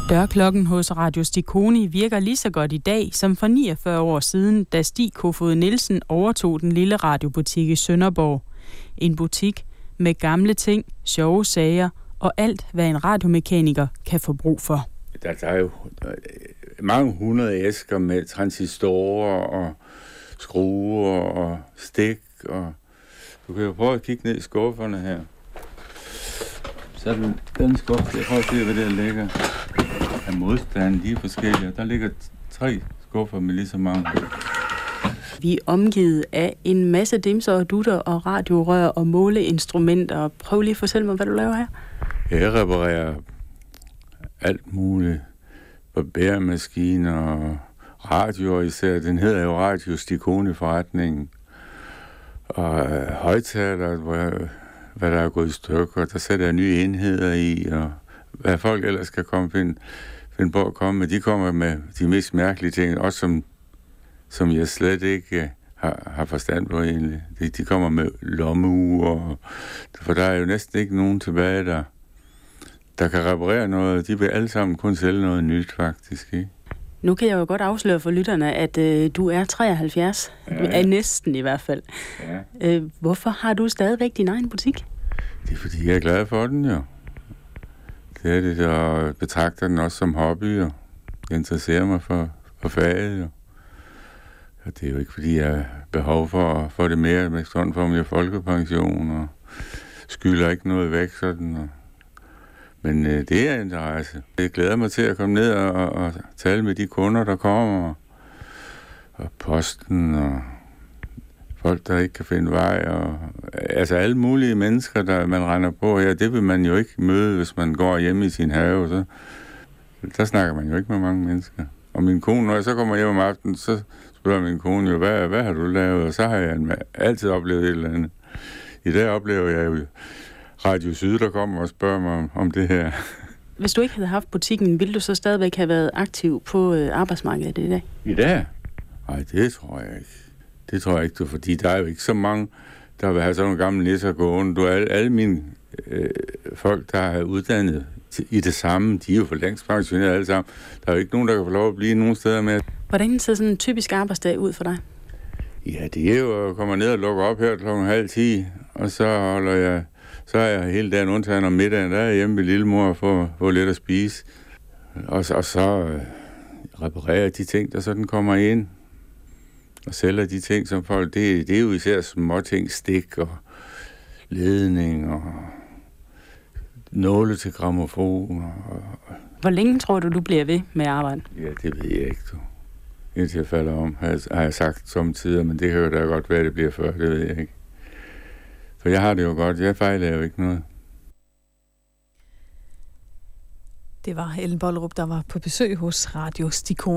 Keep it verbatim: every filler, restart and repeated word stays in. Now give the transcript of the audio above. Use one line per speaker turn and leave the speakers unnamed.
Dørklokken hos Radio Stikoni virker lige så godt i dag som for niogfyrre år siden, da Stig Kofod Nielsen overtog den lille radiobutik i Sønderborg. En butik med gamle ting, sjove sager og alt, hvad en radiomekaniker kan få brug for.
Der, der er jo mange hundrede æsker med transistorer og skruer og stik. Og du kan jo prøve at kigge ned i skufferne her. Så er den, den skuffe, jeg prøver at se, hvad der ligger af modstand. De er forskellige. Der ligger tre skuffer med lige så mange.
Vi er omgivet af en masse dimser og dutter og radiorør og måleinstrumenter. Prøv lige at fortælle mig, hvad du laver her.
Jeg reparerer alt muligt. Barbermaskiner og radioer især. Den hedder jo Radio Stikoni forretningen. Og øh, højtaler, hvor jeg, hvad der er gået i stykker. Der sætter jeg nye enheder i, og hvad folk ellers skal komme finde, finde på at komme med. De kommer med de mest mærkelige ting, også som, som jeg slet ikke uh, har, har forstand på egentlig. De, de kommer med lommeure, for der er jo næsten ikke nogen tilbage, der, der kan reparere noget. De vil alle sammen kun sælge noget nyt, faktisk, ikke?
Nu kan jeg jo godt afsløre for lytterne, at øh, du er treoghalvfjerds. Ja. Er næsten i hvert fald. Ja. Øh, hvorfor har du stadigvæk din egen butik?
Det er, fordi jeg er glad for den, jo. Det er det, og betragter den også som hobby, og jeg interesserer mig for, for faget, jo. Og det er jo ikke, fordi jeg har behov for at få det mere med sådan for mig folkepension, og skylder ikke noget væk, sådan, og men øh, det er interesse. Jeg glæder mig til at komme ned og, og, og tale med de kunder, der kommer, og, og posten, og folk, der ikke kan finde vej, og altså alle mulige mennesker, der man render på her, det vil man jo ikke møde, hvis man går hjemme i sin have, så der snakker man jo ikke med mange mennesker. Og min kone, når jeg så kommer hjem om aftenen, så spørger min kone jo, hvad, hvad har du lavet? Og så har jeg altid oplevet et eller andet. I dag oplever jeg jo Radio Syd, der kommer og spørger mig om, om det her.
Hvis du ikke havde haft butikken, ville du så stadigvæk have været aktiv på øh, arbejdsmarkedet i dag?
I dag? Nej, det tror jeg ikke. Det tror jeg ikke, du, fordi der er jo ikke så mange, der vil have sådan nogle gamle nisser gående. Du, alle, alle mine øh, folk, der er uddannet til, i det samme, de er jo for længst pensioneret alle sammen. Der er jo ikke nogen, der kan få lov at blive nogen steder med.
Hvordan ser sådan en typisk arbejdsdag ud for dig?
Ja, det er jo at komme ned og lukke op her klokken halv ti, og så holder jeg... Så er jeg hele dagen undtagen om middagen, der er jeg hjemme ved lillemor for at få lidt at spise. Og så, og så øh, reparerer jeg de ting, der sådan kommer ind. Og sælger de ting, som folk... Det, det er jo især små ting, stik og ledning og nåle til grammofon. Og,
Hvor længe tror du, du bliver ved med at arbejde?
Ja, det ved jeg ikke, du. Indtil jeg falder om, har jeg, har jeg sagt samtidig, men det kan jo da godt være, det bliver før, det ved jeg ikke. For jeg har det jo godt. Jeg fejler jo ikke noget.
Det var Ellen Bollerup, der var på besøg hos Radio Stikoni.